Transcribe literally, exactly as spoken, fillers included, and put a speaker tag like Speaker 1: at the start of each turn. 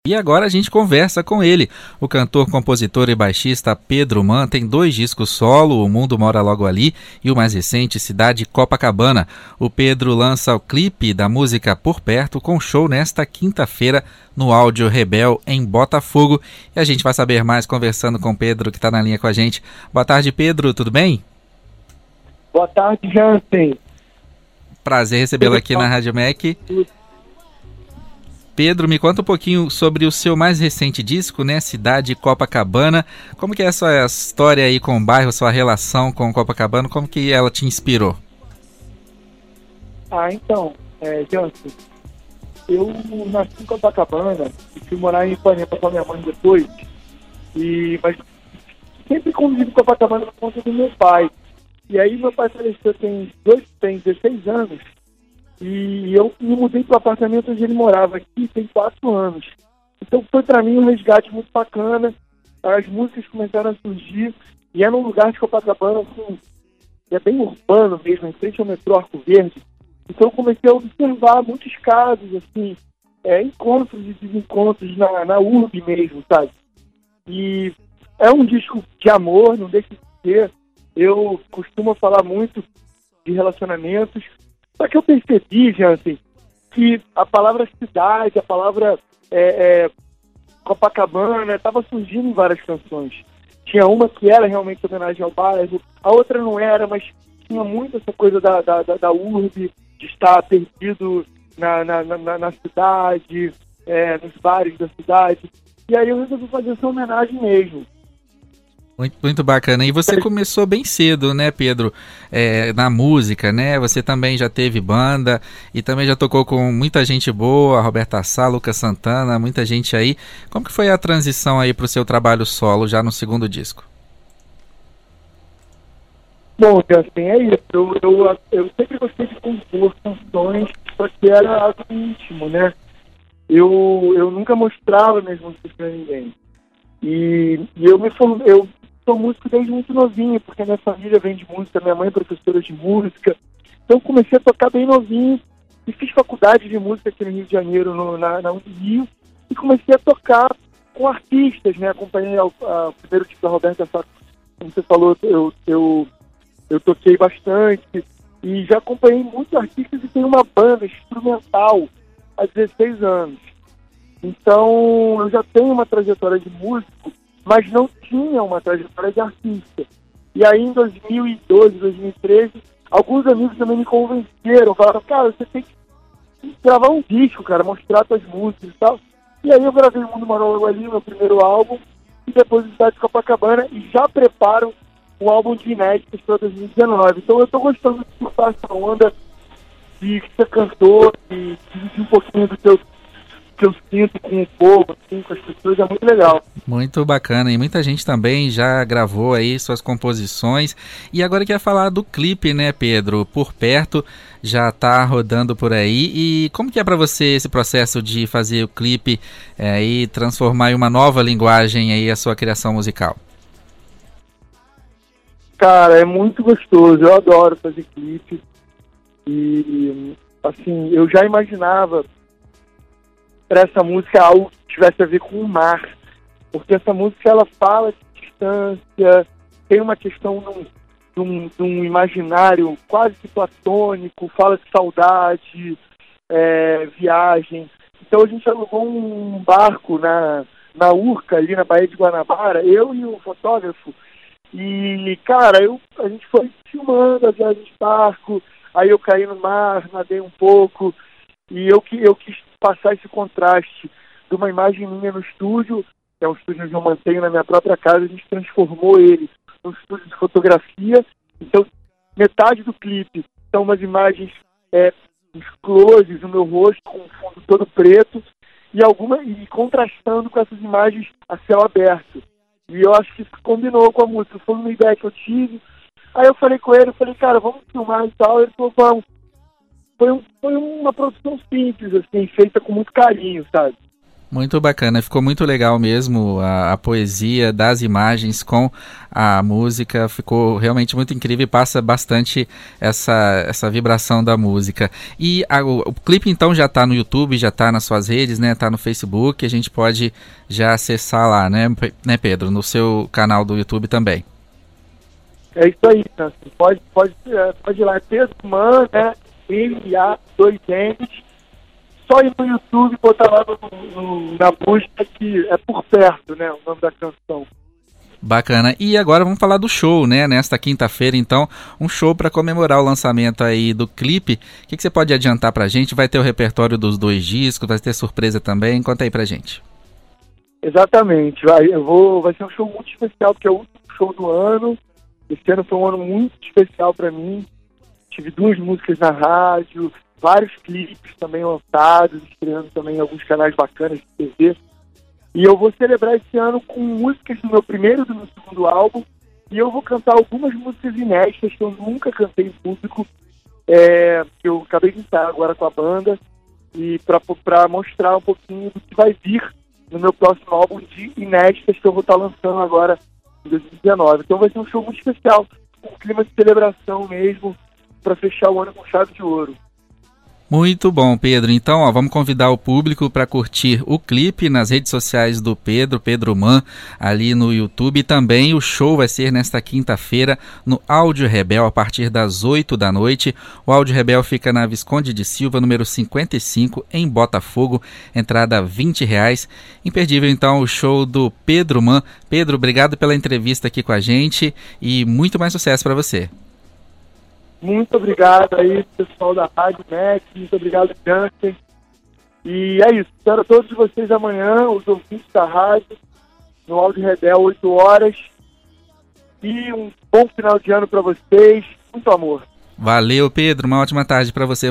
Speaker 1: E agora a gente conversa com ele. O cantor, compositor e baixista Pedro Mann tem dois discos solo, O Mundo Mora Logo Ali e o mais recente, Cidade Copacabana. O Pedro lança o clipe da música Por Perto com show nesta quinta-feira no Áudio Rebel em Botafogo. E a gente vai saber mais conversando com o Pedro, que está na linha com a gente. Boa tarde, Pedro, tudo bem?
Speaker 2: Boa tarde, Jansen.
Speaker 1: Prazer recebê-lo aqui na Rádio M E C. Pedro, me conta um pouquinho sobre o seu mais recente disco, né? Cidade Copacabana. Como que é a sua história aí com o bairro, sua relação com Copacabana, como que ela te inspirou?
Speaker 2: Ah, então, é, Jansen, eu nasci em Copacabana e fui morar em Ipanema com a minha mãe depois, e, mas sempre convivi com Copacabana por conta do meu pai. E aí meu pai faleceu tem, dois, tem dezesseis anos, e eu me mudei para o apartamento onde ele morava aqui tem quatro anos. Então foi para mim um resgate muito bacana. As músicas começaram a surgir e é num lugar de Copacabana assim, é bem urbano mesmo, em frente ao metrô Arco Verde. Então eu comecei a observar muitos casos, assim, é, encontros e desencontros na, na urbe mesmo, sabe? E é um disco de amor, não deixa de ser. Eu costumo falar muito de relacionamentos. Só que eu percebi, Jansen, que a palavra cidade, a palavra é, é, Copacabana estava surgindo em várias canções. Tinha uma que era realmente homenagem ao bairro, a outra não era, mas tinha muito essa coisa da, da, da, da urbe, de estar perdido na, na, na, na cidade, é, nos bares da cidade. E aí eu resolvi fazer essa homenagem mesmo.
Speaker 1: Muito, muito bacana. E você começou bem cedo, né, Pedro, é, na música, né? Você também já teve banda e também já tocou com muita gente boa, Roberta Sá, Lucas Santana, muita gente aí. Como que foi a transição aí para o seu trabalho solo, já no segundo disco?
Speaker 2: Bom, assim, é isso. Eu, eu, eu sempre gostei de compor canções, só que era algo íntimo, né? Eu, eu nunca mostrava minhas músicas para ninguém. E, e eu me formei... Eu, sou músico desde muito novinho, porque minha família vem de música, minha mãe é professora de música. Então comecei a tocar bem novinho e fiz faculdade de música aqui no Rio de Janeiro, no, na, na Unirio, e comecei a tocar com artistas, né? Acompanhei o primeiro disco da Roberta Sá, como você falou, eu, eu, eu toquei bastante e já acompanhei muitos artistas e tenho uma banda instrumental há dezesseis anos. Então eu já tenho uma trajetória de músico, mas não tinha uma trajetória de artista. E aí em dois mil e doze, dois mil e treze, alguns amigos também me convenceram, falaram, cara, você tem que gravar um disco, cara, mostrar suas músicas e tal. E aí eu gravei O Mundo Mora Logo Ali, meu primeiro álbum, e depois o Cidade de Copacabana, e já preparo um álbum de inéditos para dois mil e dezenove. Então eu tô gostando de surfar essa onda de ser cantor e dividir um pouquinho do teu que eu sinto com o povo, assim, com as pessoas, é muito legal.
Speaker 1: Muito bacana, e muita gente também já gravou aí suas composições. E agora quer falar do clipe, né, Pedro? Por Perto, já tá rodando por aí. E como que é para você esse processo de fazer o clipe é, e transformar em uma nova linguagem aí a sua criação musical?
Speaker 2: Cara, é muito gostoso, eu adoro fazer clipe. E, assim, eu já imaginava para essa música algo que tivesse a ver com o mar, porque essa música ela fala de distância, tem uma questão de um, de um imaginário quase que platônico, fala de saudade, é, viagem. Então a gente alugou um barco na, na Urca, ali na Baía de Guanabara, eu e o fotógrafo, e cara, eu, a gente foi filmando a viagem de barco, aí eu caí no mar, nadei um pouco, e eu, eu quis passar esse contraste de uma imagem minha no estúdio, que é um estúdio que eu mantenho na minha própria casa, a gente transformou ele num estúdio de fotografia. Então, metade do clipe são umas imagens, é, uns closes no meu rosto, com o fundo todo preto, e, alguma, e contrastando com essas imagens a céu aberto. E eu acho que isso combinou com a música, foi uma ideia que eu tive. Aí eu falei com ele, eu falei, cara, vamos filmar e tal, ele falou, vamos. Foi, um, foi uma produção simples, assim, feita com muito carinho, sabe?
Speaker 1: Muito bacana, ficou muito legal mesmo a, a poesia das imagens com a música, ficou realmente muito incrível e passa bastante essa, essa vibração da música. E a, o, o clipe então já está no YouTube, já está nas suas redes, né? Está no Facebook, a gente pode já acessar lá, né, né Pedro? No seu canal do YouTube também.
Speaker 2: É isso aí, né? Pode, pode, pode ir lá, Pedro Man, né? M A dois N's. Só ir no YouTube e botar lá no, no, na busca que é Por Perto, né? O nome da canção.
Speaker 1: Bacana. E agora vamos falar do show, né? Nesta quinta-feira, então, um show para comemorar o lançamento aí do clipe. O que, que você pode adiantar pra gente? Vai ter o repertório dos dois discos, vai ter surpresa também. Conta aí pra gente.
Speaker 2: Exatamente. Vai, eu vou, vai ser um show muito especial, porque é o último show do ano. Esse ano foi um ano muito especial para mim. Tive duas músicas na rádio, vários clipes também lançados, estreando também em alguns canais bacanas de T V. E eu vou celebrar esse ano com músicas do meu primeiro e do meu segundo álbum. E eu vou cantar algumas músicas inéditas que eu nunca cantei em público, é, que eu acabei de ensaiar agora com a banda, e para mostrar um pouquinho do que vai vir no meu próximo álbum de inéditas que eu vou estar lançando agora em dois mil e dezenove. Então vai ser um show muito especial, um clima de celebração mesmo, para fechar o ano com chave de ouro.
Speaker 1: Muito bom, Pedro. Então, ó, vamos convidar o público para curtir o clipe nas redes sociais do Pedro, Pedro Man, ali no YouTube. E também o show vai ser nesta quinta-feira no Áudio Rebel, a partir das oito da noite. O Áudio Rebel fica na Visconde de Silva, número cinquenta e cinco, em Botafogo. Entrada vinte reais. Imperdível, então, o show do Pedro Man. Pedro, obrigado pela entrevista aqui com a gente e muito mais sucesso para você.
Speaker 2: Muito obrigado aí, pessoal da Rádio Mac, muito obrigado, Jansen. E é isso, espero todos vocês amanhã, os ouvintes da rádio, no Áudio Rebel, oito horas. E um bom final de ano para vocês, muito amor.
Speaker 1: Valeu, Pedro, uma ótima tarde para você.